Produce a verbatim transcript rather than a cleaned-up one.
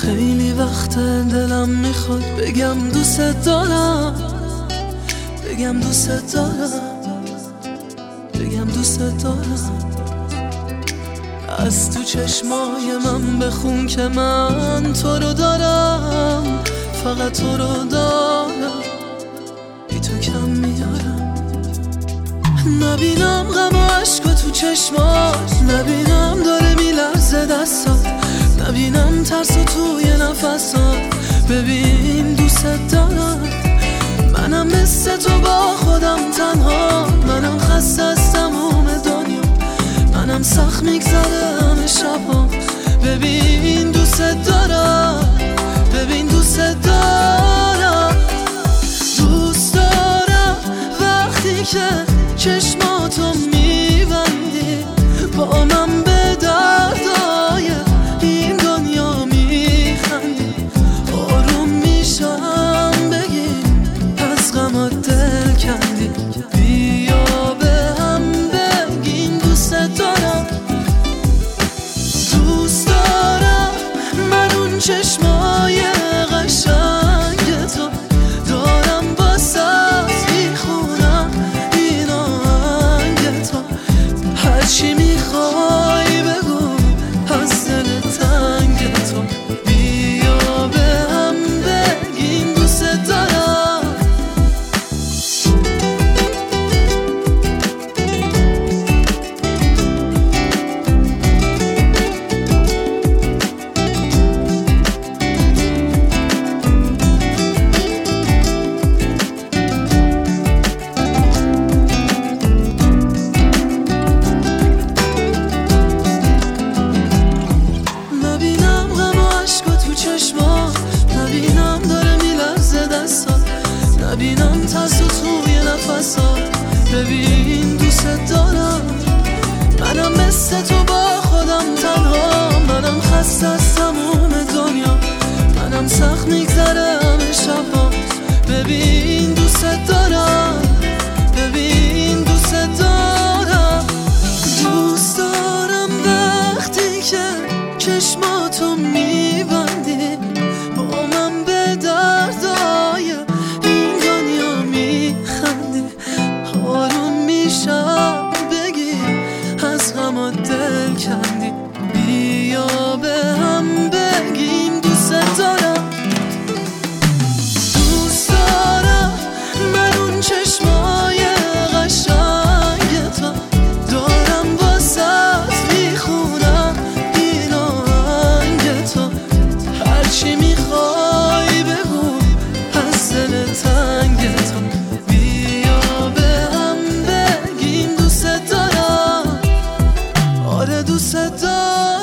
خیلی وقت دلم میخواد بگم دوست دارم، بگم دوست دارم، بگم دوست دارم. از تو چشمای من بخون که من تو رو دارم، فقط تو رو دارم، بی تو کم میارم. نبینم غم و عشق تو چشمات، نبینم داره میلرزه دستات، نبینم ترس توی نفسات. ببین دوست دارم، منم مثل تو با خودم تنها، منم خسته از تموم دنیا، منم سخت میگذره همه شبا. ببین دوست دارم، ببین دوست دارم، دوست دارم وقتی که چشماتو میبندی، با من به دردای این دنیا میخندی. آروم میشم بگی از غمات دل کندی، بیا به هم بگین دوست دارم. دوست دارم من اون چشمای قشنگ تو دارم، واسه میخونم این آهنگ تو. هرچی میخوای بگو از دل تنگ تو، بیا به هم بگین دوست دارم. نبینم داره میلرزه دستات، نبینم ترس توی نفسات. ببین دوست دارم، منم مثل تو با خودم تنها، منم خسته از تموم دنیا، منم سخت میگذره همه شبا. ببین دوست دارم، ببین دوست دارم، دوست دارم وقتی که چشماتو میبندی، با من به دردای این دنیا میخندی. آروم میشم بگی از غمات دل کندی، بیا به هم بگیم دوست دارم. دوست دارم من اون چشمای قشنگ تو دارم، واسه میخونم این آهنگ تو. هرچی میخوای بگو از دل تنگ تو، بیا به هم بگیم دوست دارم. آره دوست دارم.